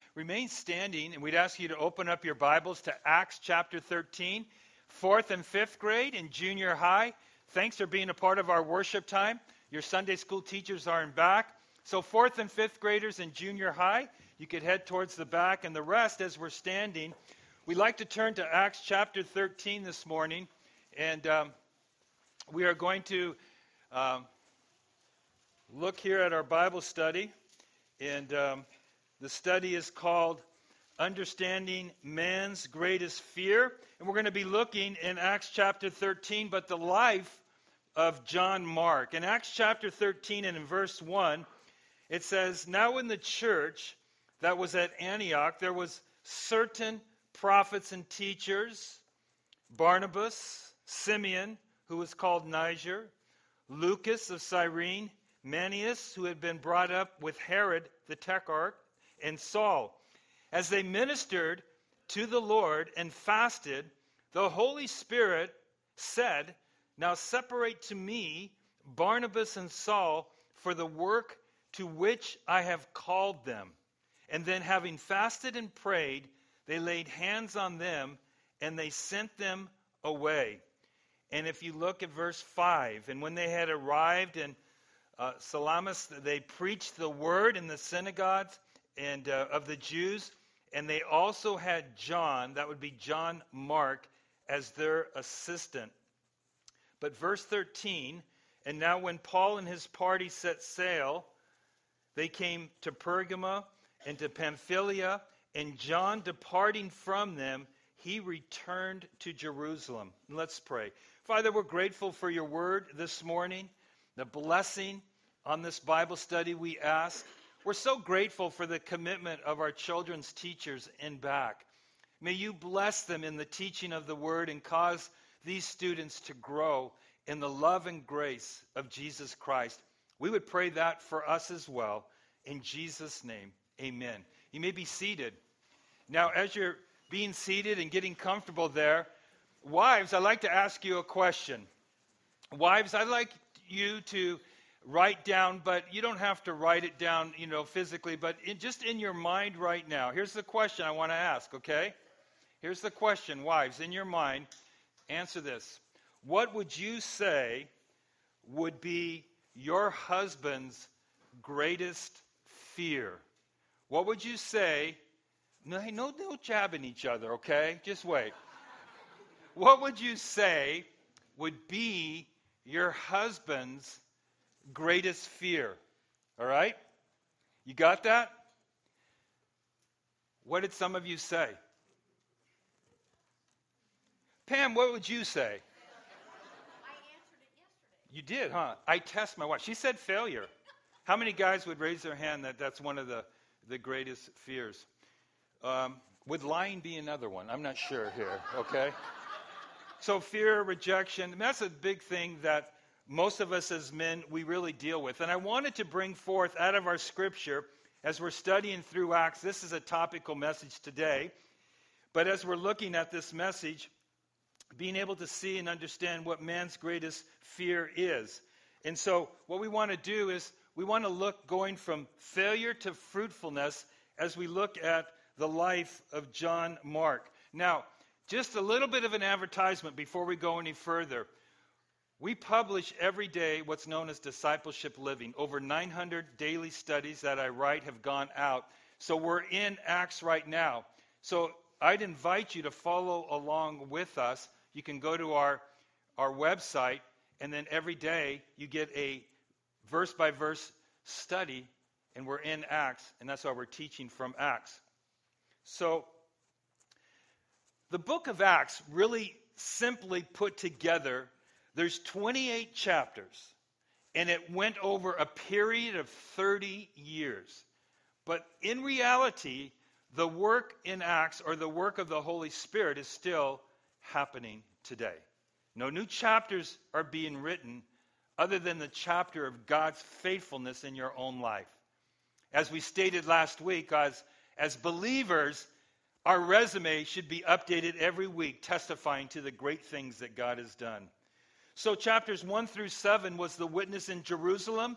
remain standing, and we'd ask you to open up your Bibles to Acts chapter 13, 4th and 5th grade in junior high. Thanks for being a part of our worship time. Your Sunday school teachers are in back. So 4th and 5th graders in junior high, you could head towards the back, and the rest as we're standing. We'd like to turn to Acts chapter 13 this morning, and we are going to look here at our Bible study, and the study is called Understanding Man's Greatest Fear, and we're going to be looking in Acts chapter 13, but the life of John Mark. In Acts chapter 13 and in verse 1, it says, "Now in the church that was at Antioch, there was certain prophets and teachers, Barnabas, Simeon, who was called Niger, Lucas of Cyrene, Manius, who had been brought up with Herod the Tetrarch, and Saul. As they ministered to the Lord and fasted, the Holy Spirit said, 'Now separate to me Barnabas and Saul for the work to which I have called them.' And then having fasted and prayed, they laid hands on them, and they sent them away." And if you look at verse 5, "And when they had arrived in Salamis, they preached the word in the synagogues and of the Jews, and they also had John," that would be John Mark, "as their assistant." But verse 13, "And now when Paul and his party set sail, they came to Pergama and to Pamphylia, and John departing from them, he returned to Jerusalem." Let's pray. Father, we're grateful for your word this morning, the blessing on this Bible study we ask. We're so grateful for the commitment of our children's teachers in back. May you bless them in the teaching of the word and cause these students to grow in the love and grace of Jesus Christ. We would pray that for us as well. In Jesus' name, amen. You may be seated. Now, as you're being seated and getting comfortable there, wives, I'd like to ask you a question. Wives, I'd like you to write down, but you don't have to write it down, physically, but just in your mind right now. Here's the question I want to ask, okay? Here's the question, wives, in your mind, answer this. What would you say would be your husband's greatest fear? What would you say? No jabbing each other, okay? Just wait. What would you say would be your husband's greatest fear? All right? You got that? What did some of you say? Pam, what would you say? I answered it yesterday. You did, huh? I test my wife. She said failure. How many guys would raise their hand that that's one of the greatest fears? Would lying be another one? I'm not sure here, okay? So fear, rejection, that's a big thing that most of us as men, we really deal with. And I wanted to bring forth out of our scripture, as we're studying through Acts, this is a topical message today, but as we're looking at this message, being able to see and understand what man's greatest fear is. And so what we want to do is we want to look going from failure to fruitfulness as we look at the life of John Mark. Now, just a little bit of an advertisement before we go any further. We publish every day what's known as Discipleship Living. Over 900 daily studies that I write have gone out. So we're in Acts right now. So I'd invite you to follow along with us. You can go to our website, and then every day you get a verse-by-verse study, and we're in Acts, and that's why we're teaching from Acts. So the book of Acts, really simply put together, there's 28 chapters, and it went over a period of 30 years. But in reality, the work in Acts, or the work of the Holy Spirit, is still happening today. No new chapters are being written other than the chapter of God's faithfulness in your own life. As we stated last week, as believers, our resume should be updated every week, testifying to the great things that God has done. So chapters 1 through 7 was the witness in Jerusalem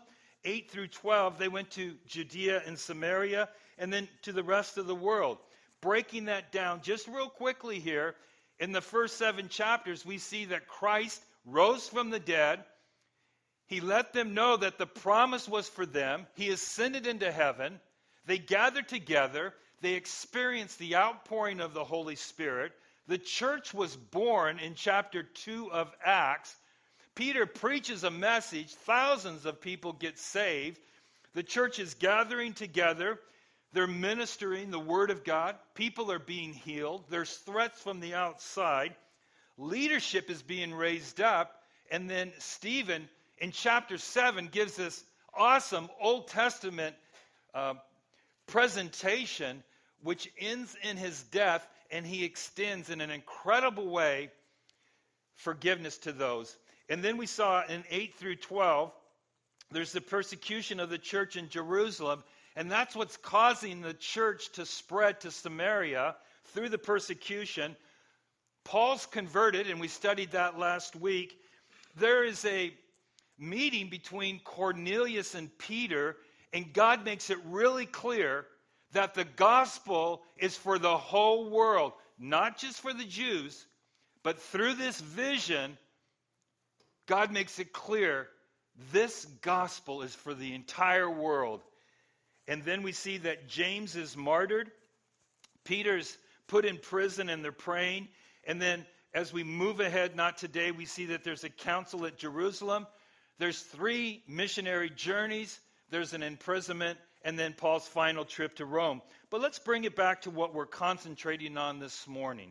8 through 12, they went to Judea and Samaria, and then to the rest of the world. Breaking that down just real quickly here, in the first 7 chapters, we see that Christ rose from the dead. He let them know that the promise was for them. He ascended into heaven. They gathered together. They experienced the outpouring of the Holy Spirit. The church was born in chapter 2 of Acts. Peter preaches a message. Thousands of people get saved. The church is gathering together. They're ministering the Word of God. People are being healed. There's threats from the outside. Leadership is being raised up. And then Stephen, in chapter 7, gives this awesome Old Testament presentation, which ends in his death, and he extends in an incredible way forgiveness to those. And then we saw in 8 through 12, there's the persecution of the church in Jerusalem, and that's what's causing the church to spread to Samaria through the persecution. Paul's converted, and we studied that last week. There is a meeting between Cornelius and Peter, and God makes it really clear that the gospel is for the whole world, not just for the Jews, but through this vision, God makes it clear this gospel is for the entire world. And then we see that James is martyred. Peter's put in prison and they're praying. And then as we move ahead, not today, we see that there's a council at Jerusalem. There's 3 missionary journeys. There's an imprisonment. And then Paul's final trip to Rome. But let's bring it back to what we're concentrating on this morning.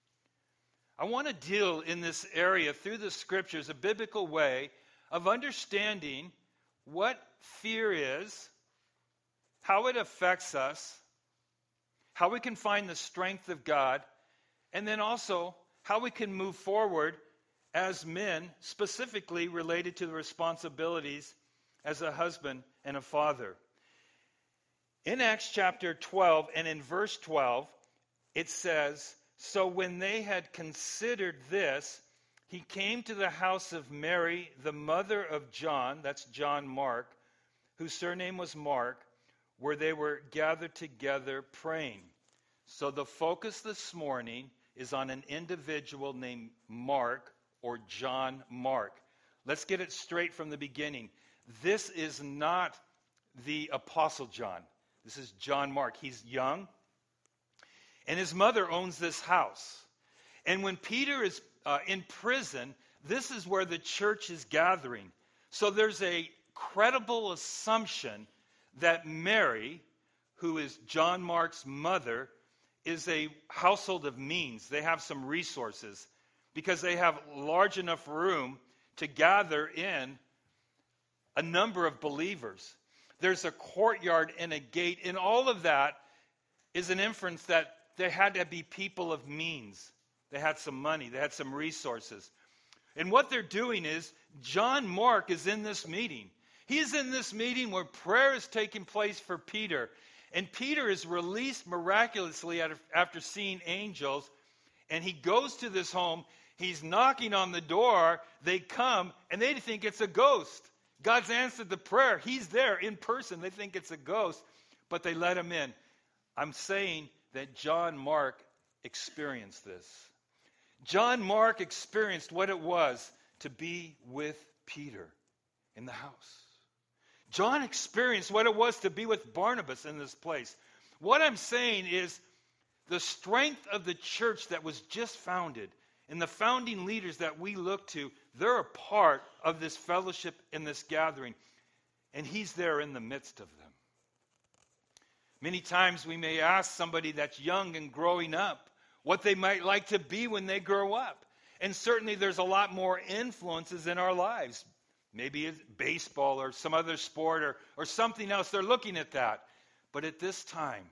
I want to deal in this area through the scriptures, a biblical way of understanding what fear is, how it affects us, how we can find the strength of God, and then also how we can move forward as men, specifically related to the responsibilities as a husband and a father. In Acts chapter 12 and in verse 12, it says, "So when they had considered this, he came to the house of Mary, the mother of John," that's John Mark, whose surname was Mark, "where they were gathered together praying." So the focus this morning is on an individual named Mark or John Mark. Let's get it straight from the beginning. This is not the Apostle John. This is John Mark. He's young. And his mother owns this house. And when Peter is in prison, this is where the church is gathering. So there's a credible assumption that Mary, who is John Mark's mother, is a household of means. They have some resources because they have large enough room to gather in a number of believers. There's a courtyard and a gate, and all of that is an inference that there had to be people of means. They had some money. They had some resources. And what they're doing is, John Mark is in this meeting. He is in this meeting where prayer is taking place for Peter. And Peter is released miraculously after seeing angels. And he goes to this home. He's knocking on the door. They come, and they think it's a ghost. God's answered the prayer. He's there in person. They think it's a ghost, but they let him in. I'm saying that John Mark experienced this. John Mark experienced what it was to be with Peter in the house. John experienced what it was to be with Barnabas in this place. What I'm saying is the strength of the church that was just founded and the founding leaders that we look to, they're a part of this fellowship in this gathering. And he's there in the midst of them. Many times we may ask somebody that's young and growing up what they might like to be when they grow up. And certainly there's a lot more influences in our lives. Maybe it's baseball or some other sport or something else. They're looking at that. But at this time,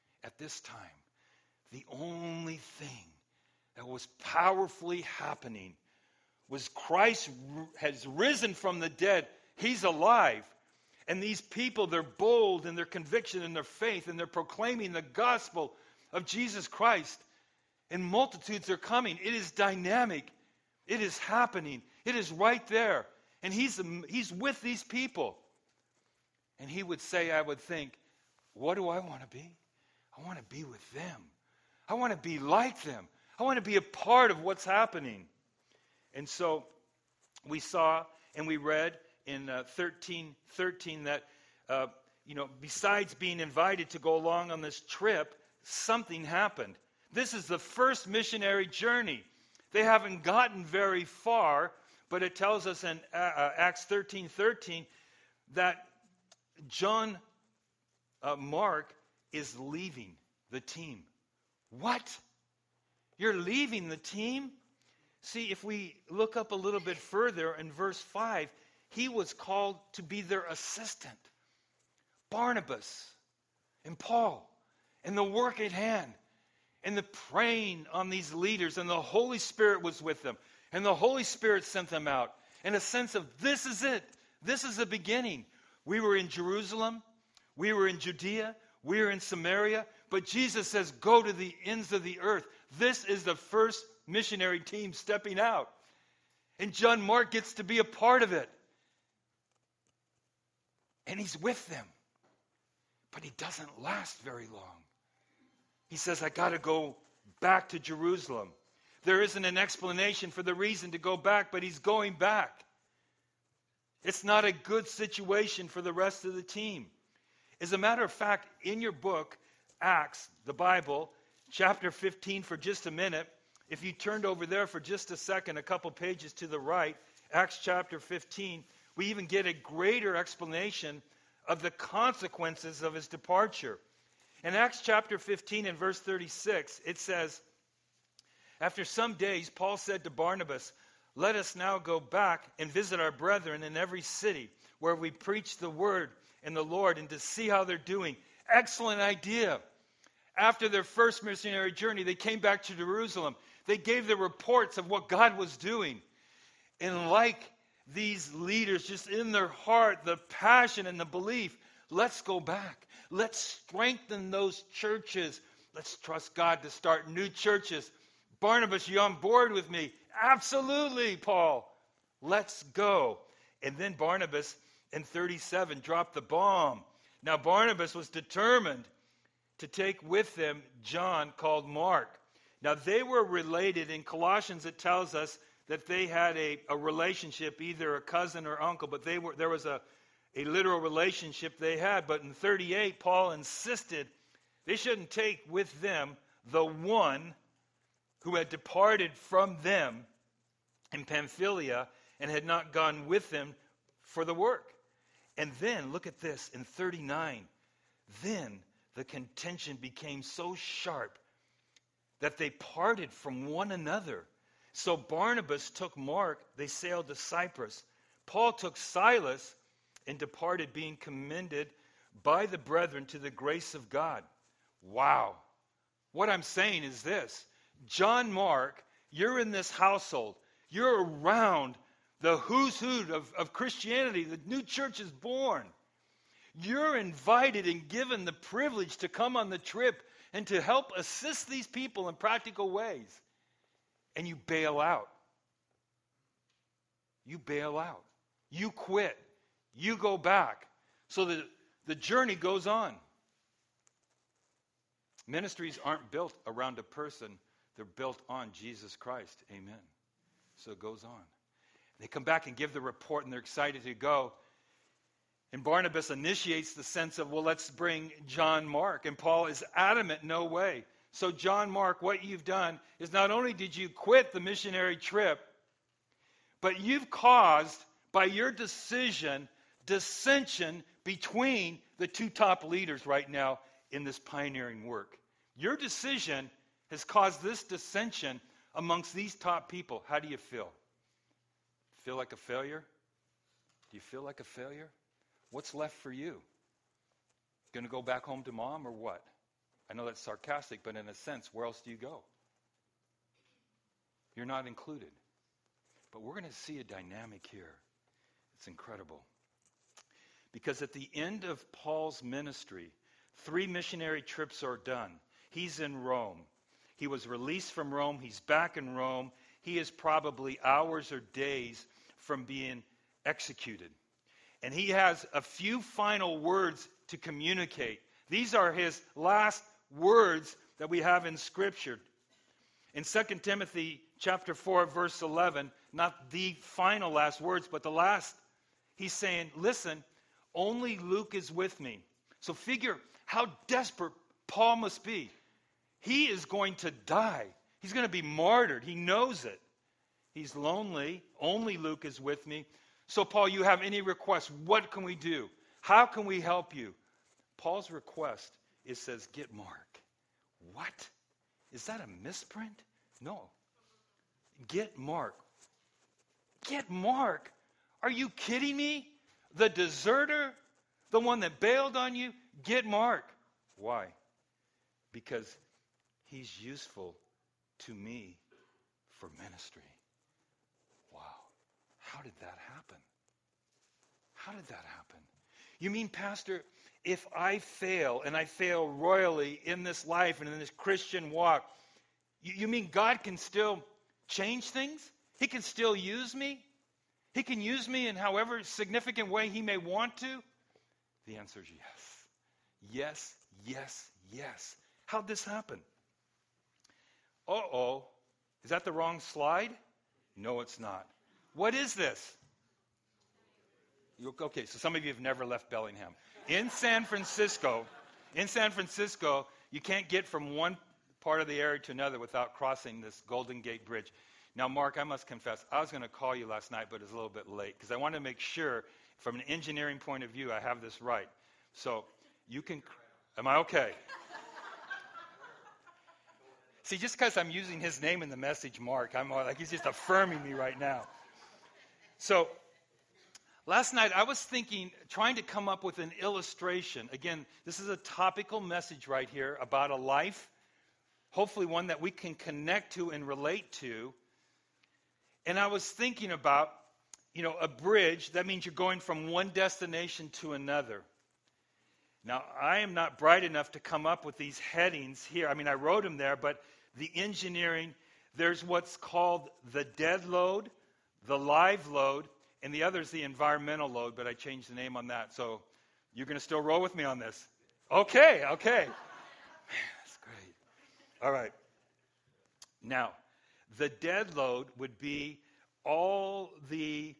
the only thing that was powerfully happening was Christ has risen from the dead. He's alive. And these people, they're bold in their conviction and their faith, and they're proclaiming the gospel of Jesus Christ. And multitudes are coming. It is dynamic. It is happening. It is right there. And he's with these people. And he would say, I would think, what do I want to be? I want to be with them. I want to be like them. I want to be a part of what's happening. And so we saw and we read in 13:13 that, besides being invited to go along on this trip, something happened. This is the first missionary journey. They haven't gotten very far, but it tells us in Acts 13:13 that John Mark is leaving the team. What? You're leaving the team? See, if we look up a little bit further in verse 5, he was called to be their assistant. Barnabas and Paul and the work at hand and the praying on these leaders, and the Holy Spirit was with them, and the Holy Spirit sent them out in a sense of, this is it. This is the beginning. We were in Jerusalem. We were in Judea. We were in Samaria. But Jesus says, go to the ends of the earth. This is the first missionary team stepping out. And John Mark gets to be a part of it. And he's with them. But he doesn't last very long. He says, I got to go back to Jerusalem. There isn't an explanation for the reason to go back, but he's going back. It's not a good situation for the rest of the team. As a matter of fact, in your book, Acts, the Bible, chapter 15 for just a minute, if you turned over there for just a second, a couple pages to the right, Acts chapter 15, we even get a greater explanation of the consequences of his departure. In Acts chapter 15 and verse 36, it says, after some days, Paul said to Barnabas, let us now go back and visit our brethren in every city where we preach the word and the Lord, and to see how they're doing. Excellent idea. After their first missionary journey, they came back to Jerusalem. They gave the reports of what God was doing. And like these leaders, just in their heart, the passion and the belief, let's go back. Let's strengthen those churches. Let's trust God to start new churches. Barnabas, you on board with me? Absolutely, Paul. Let's go. And then Barnabas in 37 dropped the bomb. Now Barnabas was determined to take with them John called Mark. Now they were related. In Colossians it tells us that they had a relationship, either a cousin or uncle, but there was a literal relationship they had. But in 38, Paul insisted they shouldn't take with them the one who had departed from them in Pamphylia and had not gone with them for the work. And then, look at this, in 39, then the contention became so sharp that they parted from one another. So Barnabas took Mark, they sailed to Cyprus. Paul took Silas and departed, being commended by the brethren to the grace of God. Wow. What I'm saying is this. John Mark, you're in this household. You're around the who's who of Christianity. The new church is born. You're invited and given the privilege to come on the trip and to help assist these people in practical ways. And you bail out. You bail out. You quit. You go back. So the journey goes on. Ministries aren't built around a person. They're built on Jesus Christ. Amen. So it goes on. They come back and give the report, and they're excited to go. And Barnabas initiates the sense of, well, let's bring John Mark. And Paul is adamant, no way. So John Mark, what you've done is not only did you quit the missionary trip, but you've caused, by your decision, dissension between the two top leaders right now in this pioneering work. Your decision has caused this dissension amongst these top people. How do you feel? Feel like a failure? Do you feel like a failure? What's left for you? Going to go back home to mom or what? I know that's sarcastic, but in a sense, where else do you go? You're not included. But we're going to see a dynamic here. It's incredible. Because at the end of Paul's ministry, 3 missionary trips are done. He's in Rome. He was released from Rome. He's back in Rome. He is probably hours or days from being executed. And he has a few final words to communicate. These are his last words that we have in Scripture. In 2 Timothy chapter 4, verse 11, not the final last words, but the last, he's saying, listen, only Luke is with me. So figure how desperate Paul must be. He is going to die. He's going to be martyred. He knows it. He's lonely. Only Luke is with me. So, Paul, you have any requests? What can we do? How can we help you? Paul's request says, get Mark. What? Is that a misprint? No. Get Mark. Get Mark. Are you kidding me? The deserter? The one that bailed on you? Get Mark. Why? Because he's useful to me for ministry. Wow. How did that happen? How did that happen? You mean, Pastor, if I fail, and I fail royally in this life and in this Christian walk, you mean God can still change things? He can still use me? He can use me in however significant way he may want to? The answer is yes. Yes, yes, yes. How'd this happen? Uh-oh. Is that the wrong slide? No, it's not. What is this? Okay, so some of you have never left Bellingham. In San Francisco, you can't get from one part of the area to another without crossing this Golden Gate Bridge. Now, Mark, I must confess, I was going to call you last night, but it was a little bit late because I wanted to make sure, from an engineering point of view, I have this right. So you can, am I okay? See, just because I'm using his name in the message, Mark, I'm like, he's just affirming me right now. So last night I was thinking, trying to come up with an illustration. Again, this is a topical message right here about a life, hopefully one that we can connect to and relate to. And I was thinking about, a bridge. That means you're going from one destination to another. Now, I am not bright enough to come up with these headings here. I mean, I wrote them there, but the engineering, there's what's called the dead load, the live load, and the other is the environmental load, but I changed the name on that. So you're going to still roll with me on this? Okay. Man, that's great. All right. Now, the dead load would be all the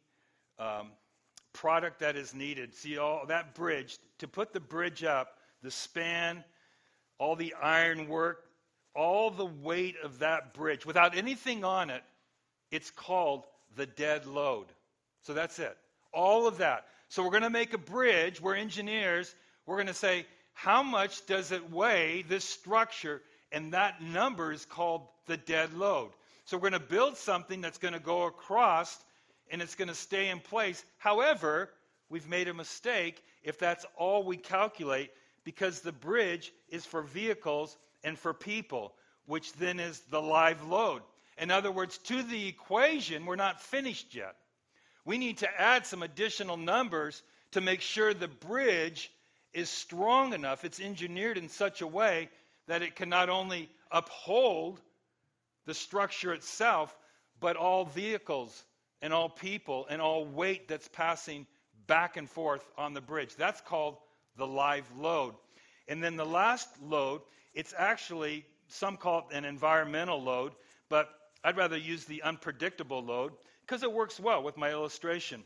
product that is needed. See, all that bridge, to put the bridge up, the span, all the iron work, all the weight of that bridge, without anything on it, it's called the dead load. So that's it. All of that. So we're going to make a bridge. We're engineers. We're going to say, how much does it weigh, this structure? And that number is called the dead load. So we're going to build something that's going to go across and it's going to stay in place. However, we've made a mistake if that's all we calculate, because the bridge is for vehicles and for people, which then is the live load. In other words, to the equation, we're not finished yet. We need to add some additional numbers to make sure the bridge is strong enough, it's engineered in such a way that it can not only uphold the structure itself, but all vehicles and all people and all weight that's passing back and forth on the bridge. That's called the live load. And then the last load, it's actually, some call it an environmental load, but I'd rather use the unpredictable load because it works well with my illustration.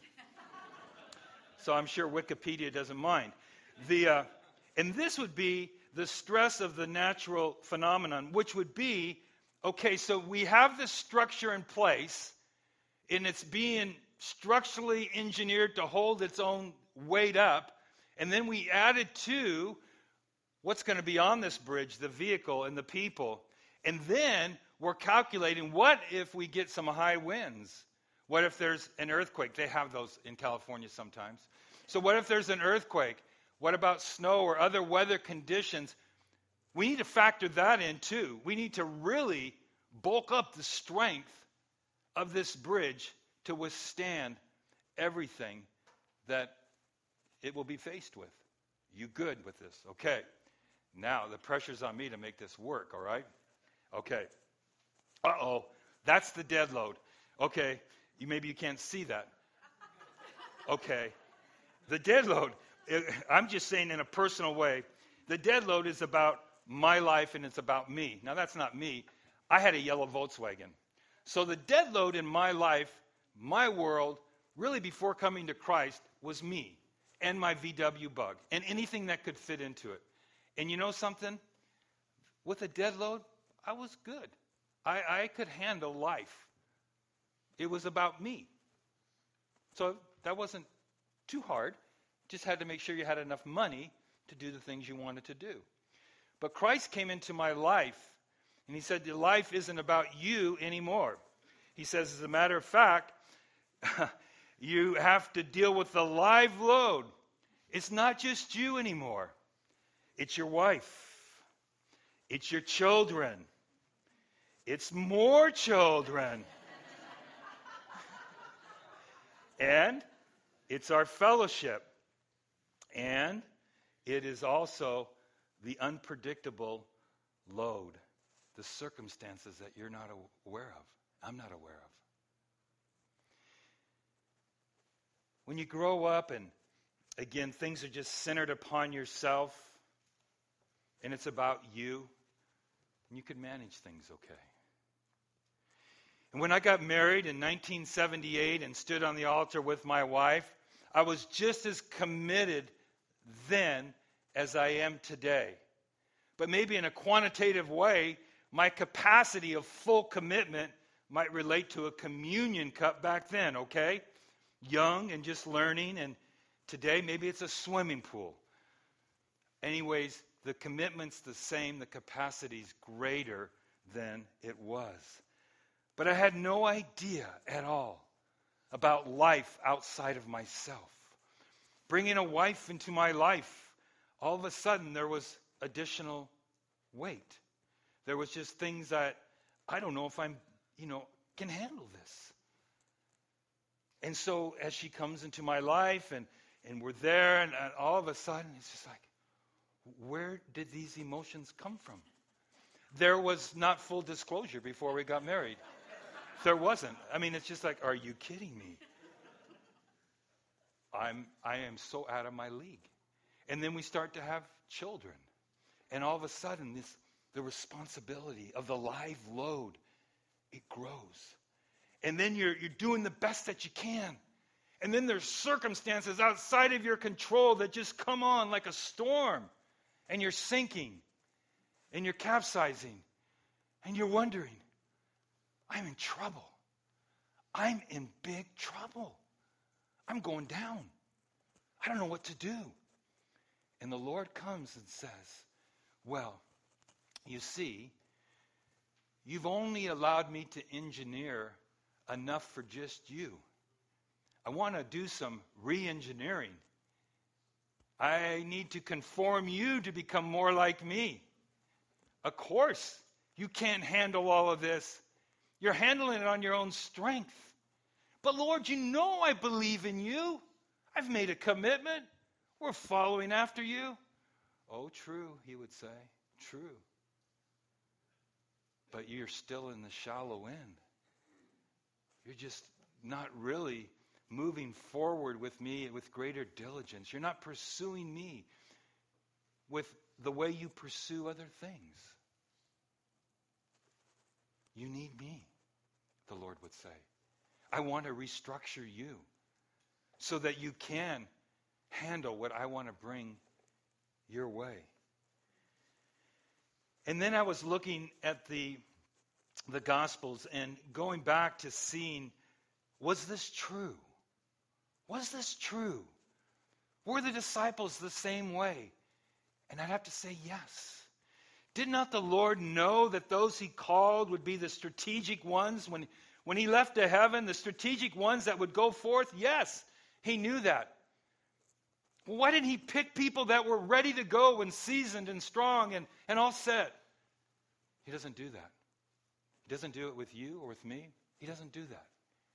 So I'm sure Wikipedia doesn't mind. And this would be the stress of the natural phenomenon, which would be, okay, so we have this structure in place, and it's being structurally engineered to hold its own weight up, and then we added to what's going to be on this bridge, the vehicle and the people, and then we're calculating, what if we get some high winds? What if there's an earthquake? They have those in California sometimes. So what if there's an earthquake? What about snow or other weather conditions? We need to factor that in too. We need to really bulk up the strength of this bridge to withstand everything that it will be faced with. You good with this? Okay. Now, the pressure's on me to make this work, all right? Okay. Uh-oh. That's the dead load. Okay. Maybe you can't see that. Okay. The dead load, I'm just saying in a personal way, the dead load is about my life and it's about me. Now, that's not me. I had a yellow Volkswagen. So the dead load in my life, my world, really before coming to Christ, was me and my VW Bug and anything that could fit into it. And you know something? With a dead load, I was good. I could handle life. It was about me. So that wasn't too hard. Just had to make sure you had enough money to do the things you wanted to do. But Christ came into my life, and he said, your life isn't about you anymore. He says, as a matter of fact, you have to deal with the live load. It's not just you anymore. It's your wife. It's your children. It's more children. And it's our fellowship. And it is also the unpredictable load, the circumstances that you're not aware of, I'm not aware of. When you grow up and, again, things are just centered upon yourself and it's about you, you can manage things okay. And when I got married in 1978 and stood on the altar with my wife, I was just as committed then as I am today. But maybe in a quantitative way, my capacity of full commitment might relate to a communion cup back then, okay? Young and just learning, and today maybe it's a swimming pool. Anyways, the commitment's the same, the capacity's greater than it was. But I had no idea at all about life outside of myself. Bringing a wife into my life, all of a sudden there was additional weight. There was just things that I don't know if I'm, can handle this. And so as she comes into my life and we're there and all of a sudden it's just like, where did these emotions come from? There was not full disclosure before we got married. There wasn't. I mean, it's just like, are you kidding me? I am so out of my league. And then we start to have children. And all of a sudden, the responsibility of the live load, it grows. And then you're doing the best that you can. And then there's circumstances outside of your control that just come on like a storm. And you're sinking. And you're capsizing. And you're wondering, I'm in trouble. I'm in big trouble. I'm going down. I don't know what to do. And the Lord comes and says, well, you see, you've only allowed me to engineer enough for just you. I want to do some re-engineering. I need to conform you to become more like me. Of course, you can't handle all of this. You're handling it on your own strength. But Lord, you know I believe in you. I've made a commitment. We're following after you. Oh, true, he would say. True. But you're still in the shallow end. You're just not really moving forward with me with greater diligence. You're not pursuing me with the way you pursue other things. You need me, the Lord would say. I want to restructure you so that you can handle what I want to bring your way. And then I was looking at the Gospels and going back to seeing, was this true? Was this true? Were the disciples the same way? And I'd have to say yes. Did not the Lord know that those he called would be the strategic ones when he left to heaven, the strategic ones that would go forth? Yes, he knew that. Well, why didn't he pick people that were ready to go and seasoned and strong and all set? He doesn't do that. He doesn't do it with you or with me. He doesn't do that.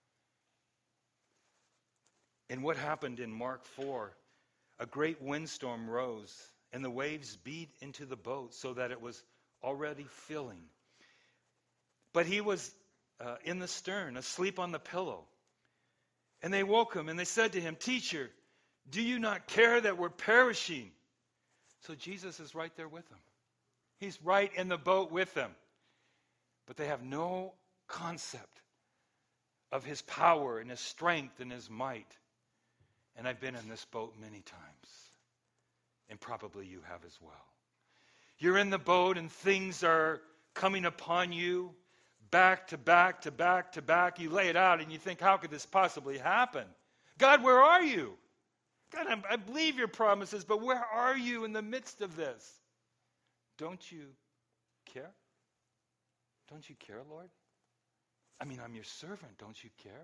And what happened in Mark 4? A great windstorm rose, and the waves beat into the boat so that it was already filling. But he was in the stern, asleep on the pillow. And they woke him, and they said to him, "Teacher, Do you not care that we're perishing? So Jesus is right there with them. He's right in the boat with them. But they have no concept of his power and his strength and his might. And I've been in this boat many times. And probably you have as well. You're in the boat and things are coming upon you back to back to back to back. You lay it out and you think, how could this possibly happen? God, where are you? God, I believe your promises, but where are you in the midst of this? Don't you care? Don't you care, Lord? I mean, I'm your servant. Don't you care?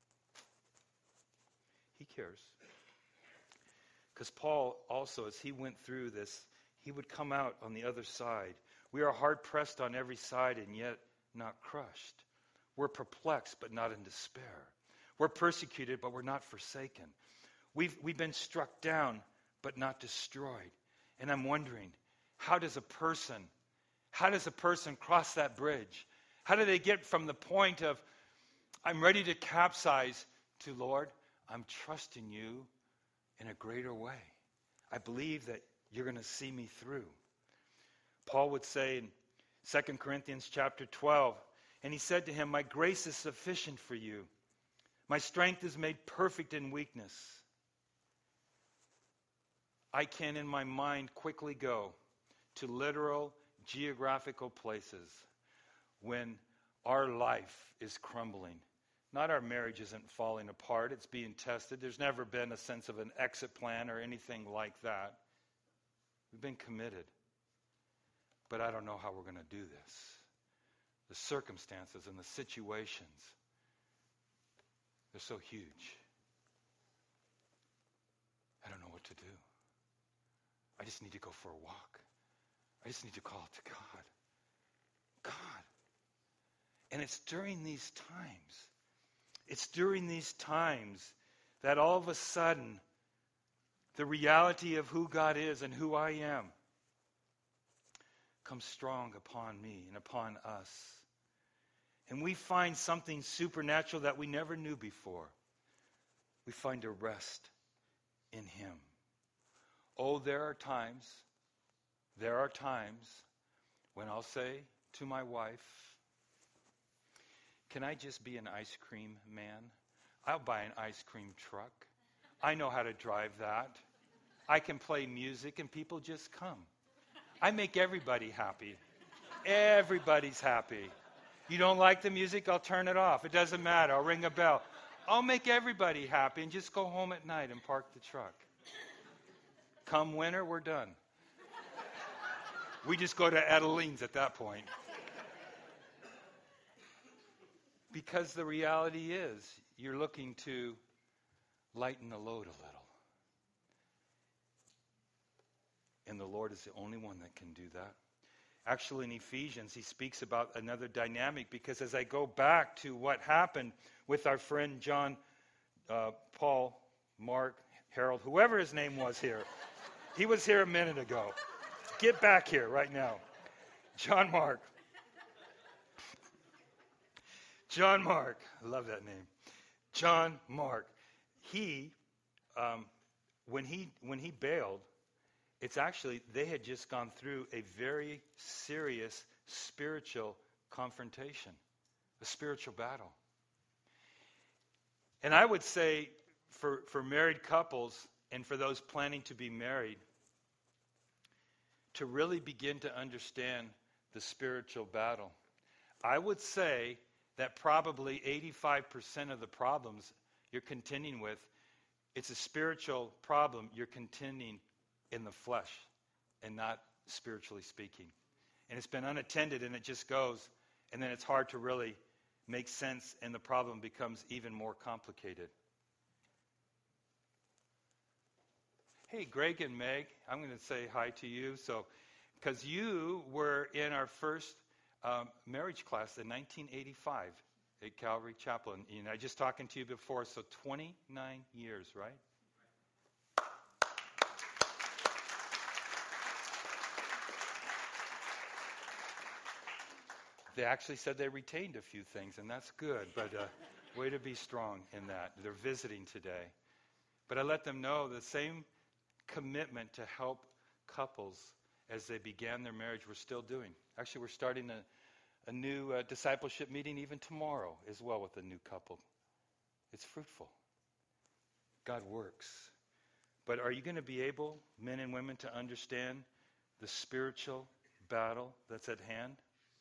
He cares. Because Paul also, as he went through this, he would come out on the other side. We are hard pressed on every side and yet not crushed. We're perplexed but not in despair. We're persecuted but we're not forsaken. We've been struck down but not destroyed. And I'm wondering, how does a person cross that bridge? How do they get from the point of, I'm ready to capsize, to, Lord, I'm trusting you in a greater way. I believe that you're going to see me through. Paul would say in 2 Corinthians chapter 12, and he said to him, my grace is sufficient for you. My strength is made perfect in weakness. I can in my mind quickly go to literal geographical places when our life is crumbling. Not our marriage isn't falling apart, it's being tested. There's never been a sense of an exit plan or anything like that. We've been committed. But I don't know how we're going to do this. The circumstances and the situations, they're so huge. I don't know what to do. I just need to go for a walk. I just need to call to God. God. And it's during these times that all of a sudden the reality of who God is and who I am comes strong upon me and upon us. And we find something supernatural that we never knew before. We find a rest in him. Oh, there are times when I'll say to my wife, can I just be an ice cream man? I'll buy an ice cream truck. I know how to drive that. I can play music and people just come. I make everybody happy. Everybody's happy. You don't like the music? I'll turn it off. It doesn't matter. I'll ring a bell. I'll make everybody happy and just go home at night and park the truck. Come winter, we're done. We just go to Adeline's at that point. Because the reality is, you're looking to lighten the load a little. And the Lord is the only one that can do that. Actually, in Ephesians, he speaks about another dynamic, because as I go back to what happened with our friend John, Paul, Mark, Harold, whoever his name was here. He was here a minute ago. Get back here right now. John Mark. I love that name. John Mark. He, when he bailed, it's actually, they had just gone through a very serious spiritual confrontation, a spiritual battle. And I would say for married couples and for those planning to be married, to really begin to understand the spiritual battle, I would say that probably 85% of the problems you're contending with, it's a spiritual problem you're contending in the flesh and not spiritually speaking. And it's been unattended and it just goes, and then it's hard to really make sense, and the problem becomes even more complicated. Hey, Greg and Meg, I'm going to say hi to you. So, because you were in our first marriage class in 1985 at Calvary Chapel. And I was just talking to you before, so 29 years, right? They actually said they retained a few things, and that's good. But way to be strong in that. They're visiting today. But I let them know the same commitment to help couples as they began their marriage we're still doing. Actually, we're starting a new discipleship meeting even tomorrow as well with a new couple. It's fruitful. God works. But are you going to be able, men and women, to understand the spiritual battle that's at hand?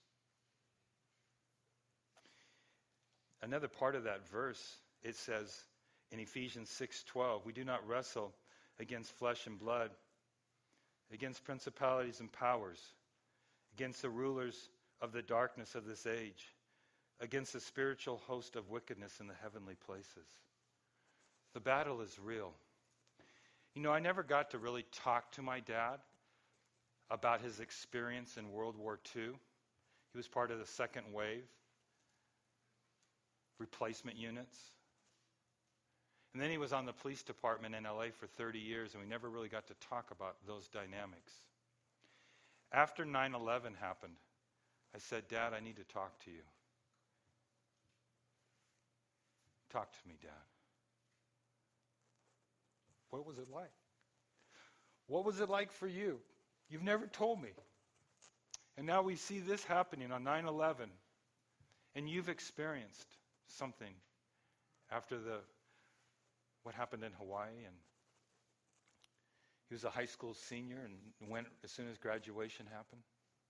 Another part of that verse, it says in Ephesians 6:12, we do not wrestle against flesh and blood, against principalities and powers, against the rulers of the darkness of this age, against the spiritual host of wickedness in the heavenly places. The battle is real. You know, I never got to really talk to my dad about his experience in World War II. He was part of the second wave, replacement units. And then he was on the police department in LA for 30 years, and we never really got to talk about those dynamics. After 9/11 happened, I said, Dad, I need to talk to you. Talk to me, Dad. What was it like? What was it like for you? You've never told me. And now we see this happening on 9/11, and you've experienced something after what happened in Hawaii. And he was a high school senior and went as soon as graduation happened.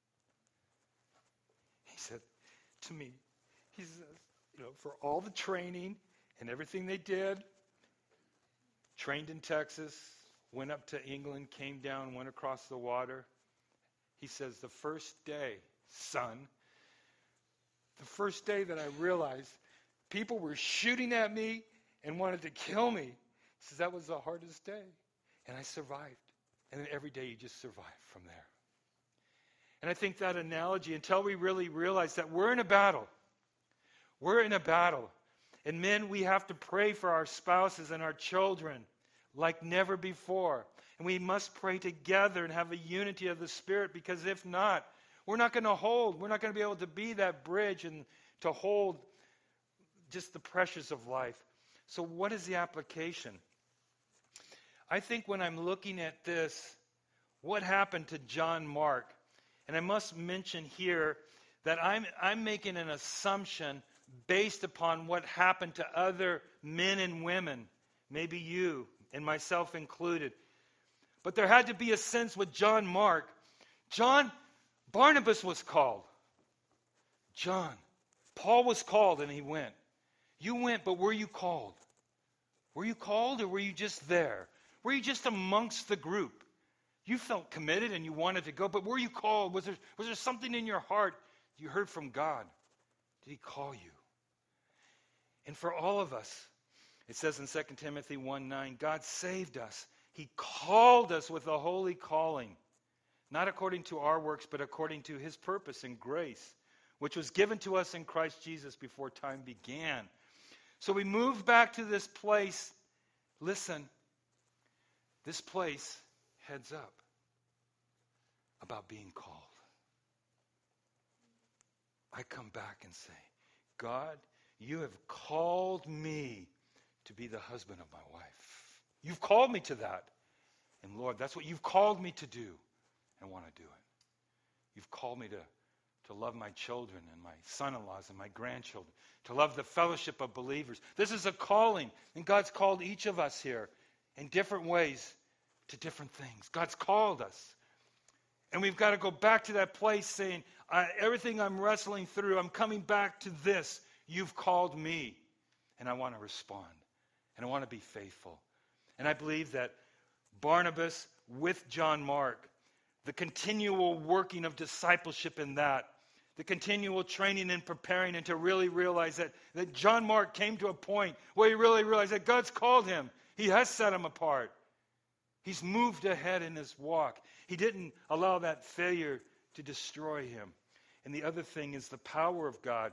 He said to me, he says, for all the training and everything they did, trained in Texas, went up to England, came down, went across the water. He says, the first day, son, the first day that I realized people were shooting at me and wanted to kill me, he says, that was the hardest day. And I survived. And then every day you just survive from there. And I think that analogy, until we really realize that we're in a battle. We're in a battle. And men, we have to pray for our spouses and our children like never before. And we must pray together and have a unity of the Spirit, because if not, we're not going to hold. We're not going to be able to be that bridge and to hold just the pressures of life. So what is the application? I think when I'm looking at this, what happened to John Mark? And I must mention here that I'm making an assumption based upon what happened to other men and women, maybe you and myself included. But there had to be a sense with John Mark. Barnabas was called. Paul was called and he went. You went, but were you called? Were you called, or were you just there? Were you just amongst the group? You felt committed and you wanted to go, but were you called? Was there something in your heart you heard from God? Did he call you? And for all of us, it says in 2 Timothy 1:9, God saved us. He called us with a holy calling, not according to our works, but according to his purpose and grace, which was given to us in Christ Jesus before time began. So we move back to this place. Listen, this place heads up about being called. I come back and say, God, you have called me to be the husband of my wife. You've called me to that. And Lord, that's what you've called me to do. I want to do it. You've called me to love my children and my son-in-laws and my grandchildren, to love the fellowship of believers. This is a calling, and God's called each of us here in different ways to different things. God's called us. And we've got to go back to that place saying, everything I'm wrestling through, I'm coming back to this. You've called me, and I want to respond, and I want to be faithful. And I believe that Barnabas with John Mark, the continual working of discipleship in that, the continual training and preparing, and to really realize that John Mark came to a point where he really realized that God's called him. He has set him apart. He's moved ahead in his walk. He didn't allow that failure to destroy him. And the other thing is the power of God.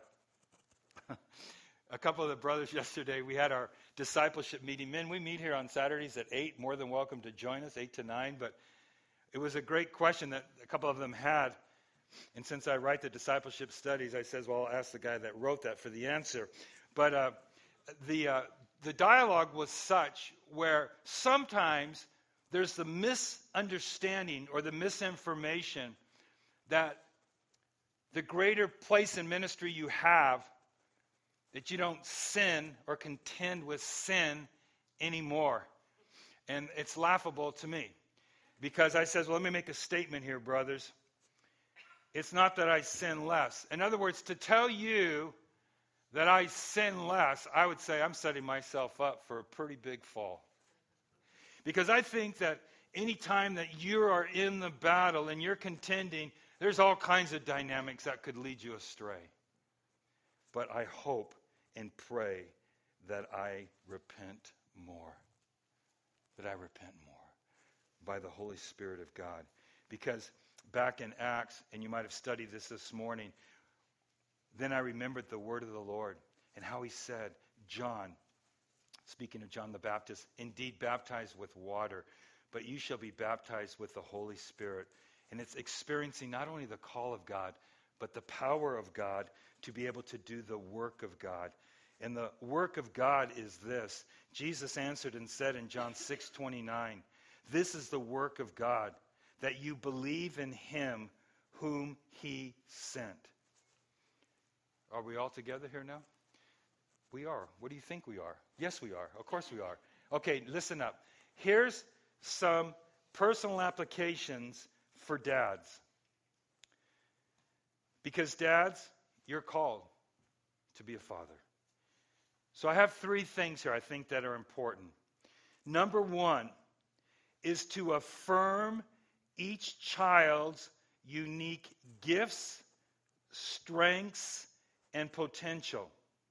A couple of the brothers yesterday, we had our discipleship meeting. Men, we meet here on Saturdays at 8. More than welcome to join us, 8 to 9. But it was a great question that a couple of them had. And since I write the discipleship studies, I says, well, I'll ask the guy that wrote that for the answer. But the dialogue was such where sometimes there's the misunderstanding or the misinformation that the greater place in ministry you have, that you don't sin or contend with sin anymore. And it's laughable to me because I says, well, let me make a statement here, brothers. It's not that I sin less. In other words, to tell you that I sin less, I would say I'm setting myself up for a pretty big fall. Because I think that any time that you are in the battle and you're contending, there's all kinds of dynamics that could lead you astray. But I hope and pray that I repent more. That I repent more by the Holy Spirit of God. Because back in Acts, and you might have studied this morning, then I remembered the word of the Lord and how he said, John, speaking of John the Baptist, indeed baptized with water, but you shall be baptized with the Holy Spirit. And it's experiencing not only the call of God, but the power of God to be able to do the work of God. And the work of God is this. Jesus answered and said in John 6:29, this is the work of God, that you believe in him whom he sent. Are we all together here now? We are. What do you think we are? Yes, we are. Of course we are. Okay, listen up. Here's some personal applications for dads. Because dads, you're called to be a father. So I have 3 things here I think that are important. Number 1 is to affirm each child's unique gifts, strengths, and potential.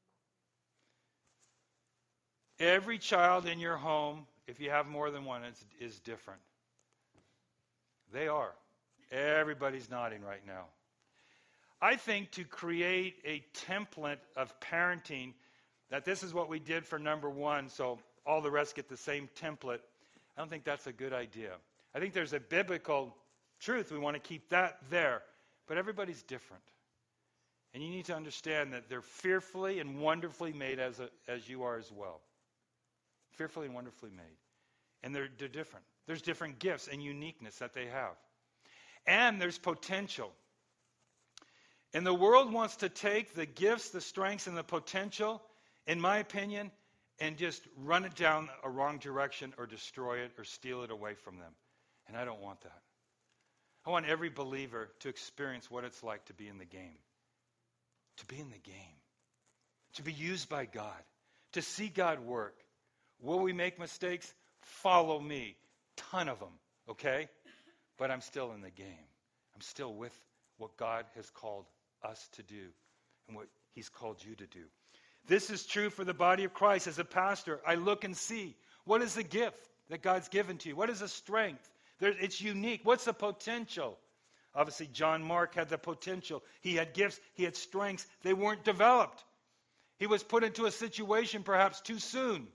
Every child in your home, if you have more than one, is different. They are. Everybody's nodding right now. I think to create a template of parenting, that this is what we did for number 1, so all the rest get the same template, I don't think that's a good idea. I think there's a biblical truth. We want to keep that there. But everybody's different. And you need to understand that they're fearfully and wonderfully made as you are as well. Fearfully and wonderfully made. And they're different. There's different gifts and uniqueness that they have. And there's potential. And the world wants to take the gifts, the strengths, and the potential, in my opinion, and just run it down a wrong direction or destroy it or steal it away from them. And I don't want that. I want every believer to experience what it's like to be in the game. To be in the game. To be used by God. To see God work. Will we make mistakes? Follow me. Ton of them. Okay? But I'm still in the game. I'm still with what God has called us to do and what he's called you to do. This is true for the body of Christ. As a pastor, I look and see, what is the gift that God's given to you? What is the strength? It's unique. What's the potential? Obviously, John Mark had the potential. He had gifts. He had strengths. They weren't developed. He was put into a situation perhaps too soon.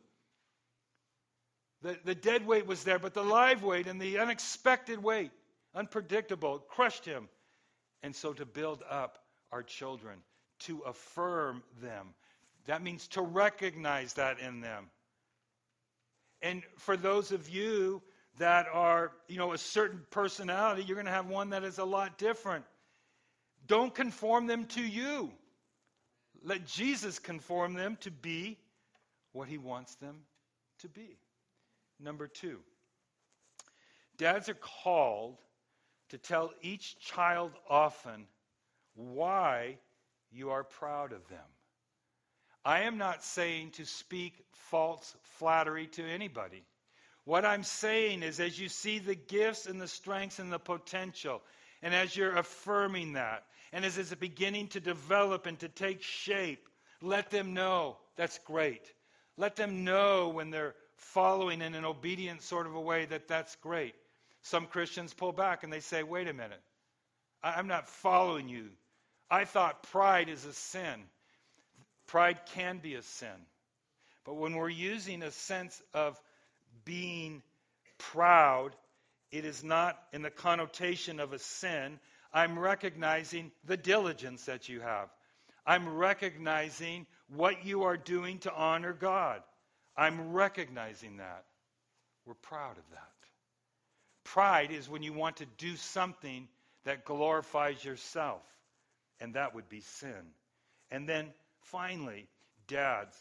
The dead weight was there, but the live weight and the unexpected weight, unpredictable, crushed him. And so to build up our children, to affirm them, that means to recognize that in them. And for those of you that are, a certain personality, you're going to have one that is a lot different. Don't conform them to you. Let Jesus conform them to be what he wants them to be. Number 2, dads are called to tell each child often why you are proud of them. I am not saying to speak false flattery to anybody. What I'm saying is, as you see the gifts and the strengths and the potential, and as you're affirming that, and as it's beginning to develop and to take shape, let them know that's great. Let them know when they're following in an obedient sort of a way that that's great. Some Christians pull back and they say, wait a minute, I'm not following you. I thought pride is a sin. Pride can be a sin. But when we're using a sense of being proud, it is not in the connotation of a sin. I'm recognizing the diligence that you have. I'm recognizing what you are doing to honor God. I'm recognizing that. We're proud of that. Pride is when you want to do something that glorifies yourself, and that would be sin. And then finally, dads,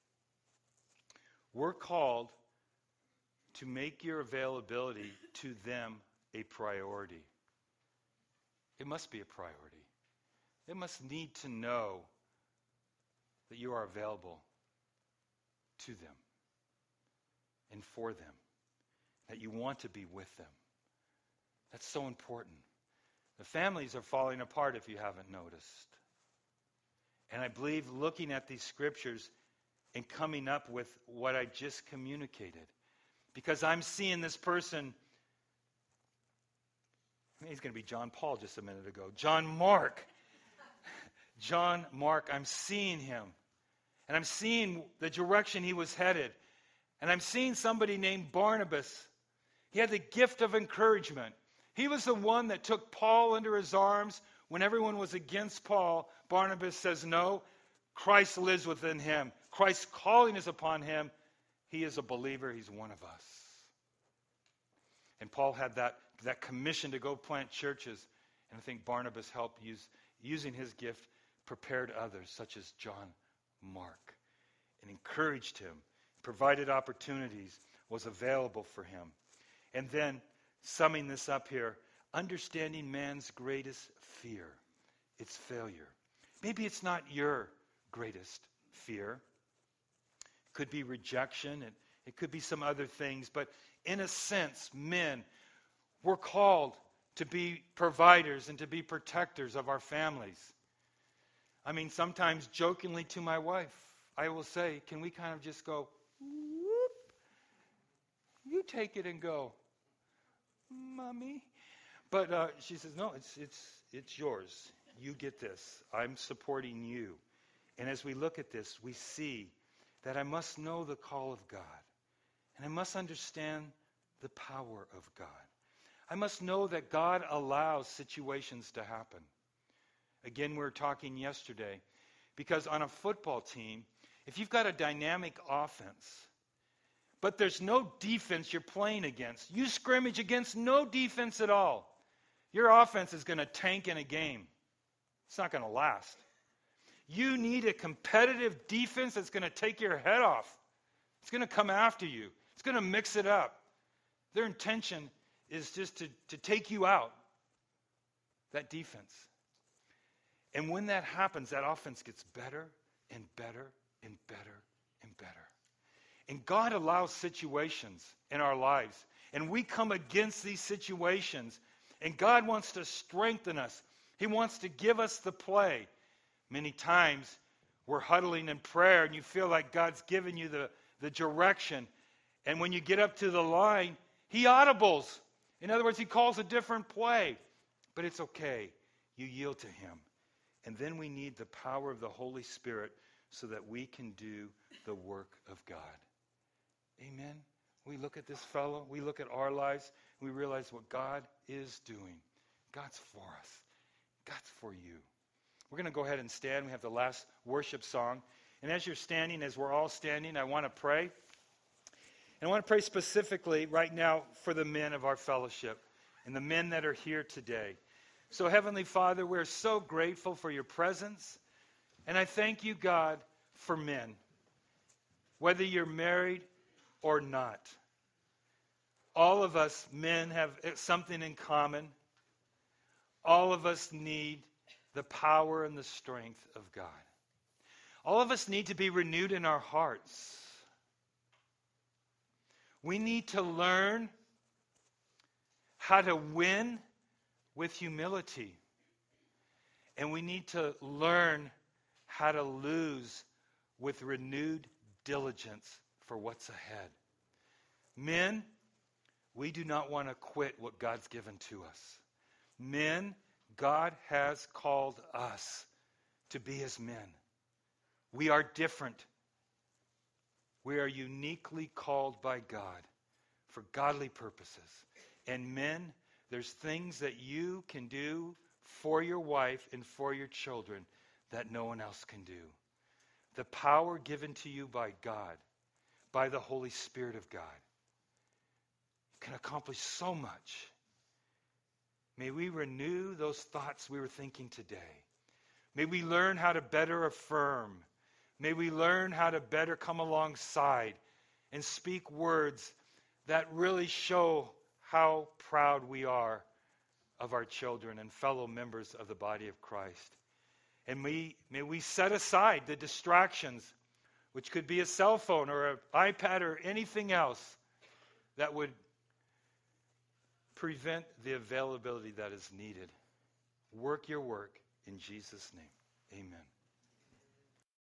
we're called to make your availability to them a priority. It must be a priority. They must need to know that you are available to them and for them, that you want to be with them. That's so important. The families are falling apart if you haven't noticed. And I believe looking at these scriptures and coming up with what I just communicated, because I'm seeing this person, he's going to be John Paul just a minute ago, John Mark, I'm seeing him. And I'm seeing the direction he was headed. And I'm seeing somebody named Barnabas. He had the gift of encouragement. He was the one that took Paul under his arms when everyone was against Paul. Barnabas says, no, Christ lives within him. Christ's calling is upon him. He is a believer. He's one of us. And Paul had that commission to go plant churches. And I think Barnabas helped using his gift, prepared others, such as John Mark, and encouraged him, provided opportunities, was available for him. And then, summing this up here, understanding man's greatest fear, it's failure. Maybe it's not your greatest fear. It could be rejection, and it could be some other things, but in a sense, men, we're called to be providers and to be protectors of our families. I mean, sometimes jokingly to my wife, I will say, can we kind of just go, whoop, you take it and go, Mommy. But she says, no, it's yours. You get this. I'm supporting you. And as we look at this, we see that I must know the call of God. And I must understand the power of God. I must know that God allows situations to happen. Again, we were talking yesterday, because on a football team, if you've got a dynamic offense, but there's no defense you're playing against, you scrimmage against no defense at all, your offense is going to tank in a game. It's not going to last. You need a competitive defense that's going to take your head off. It's going to come after you. It's going to mix it up. Their intention is just to take you out, that defense. And when that happens, that offense gets better and better and better and better. And God allows situations in our lives. And we come against these situations. And God wants to strengthen us. He wants to give us the play. Many times we're huddling in prayer and you feel like God's given you the direction. And when you get up to the line, He audibles. In other words, He calls a different play. But it's okay. You yield to Him. And then we need the power of the Holy Spirit so that we can do the work of God. Amen? We look at this fellow, we look at our lives, we realize what God is doing. God's for us. God's for you. We're going to go ahead and stand. We have the last worship song. And as you're standing, as we're all standing, I want to pray. And I want to pray specifically right now for the men of our fellowship and the men that are here today. So, Heavenly Father, we're so grateful for your presence. And I thank you, God, for men. Whether you're married or not. All of us men have something in common. All of us need the power and the strength of God. All of us need to be renewed in our hearts. We need to learn how to win with humility. And we need to learn how to lose with renewed diligence for what's ahead. Men, we do not want to quit what God's given to us. Men, God has called us to be His men. We are different. We are uniquely called by God for godly purposes. And men, there's things that you can do for your wife and for your children that no one else can do. The power given to you by God, by the Holy Spirit of God can accomplish so much. May we renew those thoughts we were thinking today. May we learn how to better affirm. May we learn how to better come alongside and speak words that really show how proud we are of our children and fellow members of the body of Christ. And may we set aside the distractions, which could be a cell phone or an iPad or anything else that would prevent the availability that is needed. Work your work in Jesus' name. Amen.